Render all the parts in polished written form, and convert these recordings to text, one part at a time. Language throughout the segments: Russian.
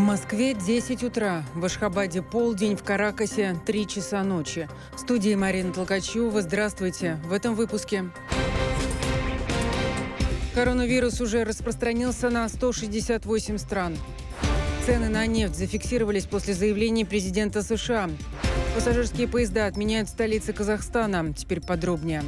Москве 10 утра, в Ашхабаде полдень, в Каракасе 3 часа ночи. В студии Марина Толкачева. Здравствуйте. В этом выпуске. Коронавирус уже распространился на 168 стран. Цены на нефть зафиксировались после заявлений президента США. Пассажирские поезда отменяют в столице Казахстана. Теперь подробнее.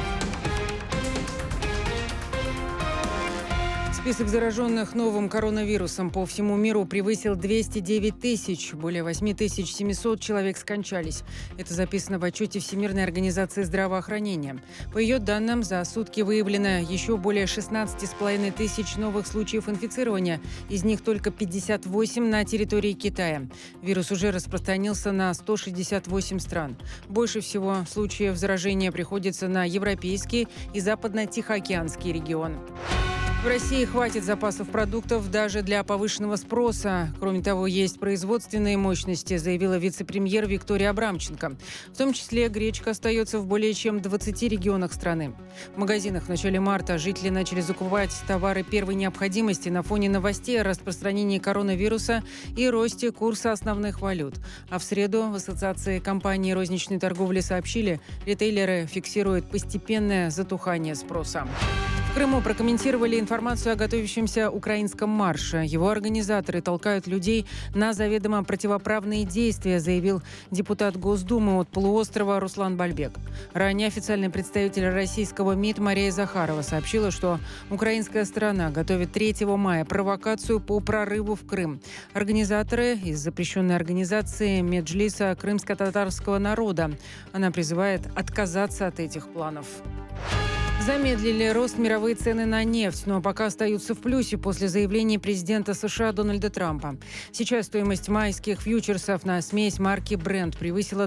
Список зараженных новым коронавирусом по всему миру превысил 209 тысяч. Более 8700 человек скончались. Это записано в отчете Всемирной организации здравоохранения. По ее данным, за сутки выявлено еще более 16,5 тысяч новых случаев инфицирования. Из них только 58 на территории Китая. Вирус уже распространился на 168 стран. Больше всего случаев заражения приходится на европейский и западно-тихоокеанский регион. В России хватит запасов продуктов даже для повышенного спроса. Кроме того, есть производственные мощности, заявила вице-премьер Виктория Абрамченко. В том числе гречка остается в более чем 20 регионах страны. В магазинах в начале марта жители начали закупать товары первой необходимости на фоне новостей о распространении коронавируса и росте курса основных валют. А в среду в Ассоциации компаний розничной торговли сообщили, ритейлеры фиксируют постепенное затухание спроса. В Крыму прокомментировали информацию о готовящемся украинском марше. Его организаторы толкают людей на заведомо противоправные действия, заявил депутат Госдумы от полуострова Руслан Бальбек. Ранее официальный представитель российского МИД Мария Захарова сообщила, что украинская сторона готовит 3 мая провокацию по прорыву в Крым. Организаторы из запрещенной организации Меджлиса крымско-татарского народа. Она призывает отказаться от этих планов. Замедлили рост мировые цены на нефть, но пока остаются в плюсе после заявления президента США Дональда Трампа. Сейчас стоимость майских фьючерсов на смесь марки Brent превысила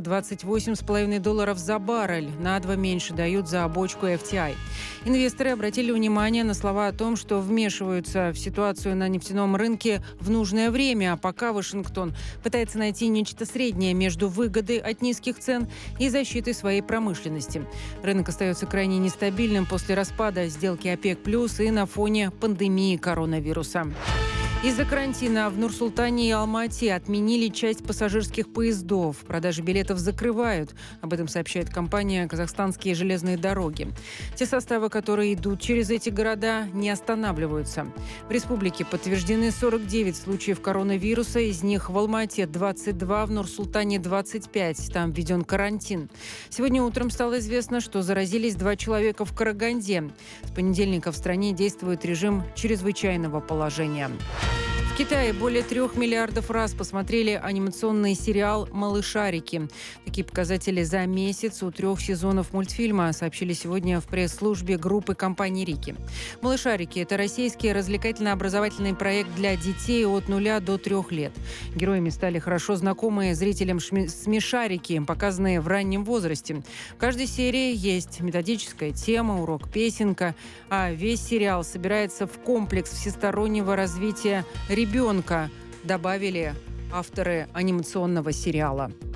$28,5 за баррель. На 2 меньше дают за бочку FTI. Инвесторы обратили внимание на слова о том, что вмешиваются в ситуацию на нефтяном рынке в нужное время, а пока Вашингтон пытается найти нечто среднее между выгодой от низких цен и защитой своей промышленности. Рынок остается крайне нестабильным после распада сделки ОПЕК+, и на фоне пандемии коронавируса. Из-за карантина в Нур-Султане и Алма-Ате отменили часть пассажирских поездов. Продажи билетов закрывают. Об этом сообщает компания «Казахстанские железные дороги». Те составы, которые идут через эти города, не останавливаются. В республике подтверждены 49 случаев коронавируса. Из них в Алма-Ате 22, в Нур-Султане 25. Там введен карантин. Сегодня утром стало известно, что заразились 2 человека в Караганде. С понедельника в стране действует режим чрезвычайного положения. В Китае более 3 миллиардов раз посмотрели анимационный сериал «Малышарики». Такие показатели за месяц у 3 сезонов мультфильма, сообщили сегодня в пресс-службе группы компании «Рики». «Малышарики» — это российский развлекательно-образовательный проект для детей от 0 до 3 лет. Героями стали хорошо знакомые зрителям смешарики, показанные в раннем возрасте. В каждой серии есть методическая тема, урок, песенка, а весь сериал собирается в комплекс всестороннего развития ребенка, добавили авторы анимационного сериала.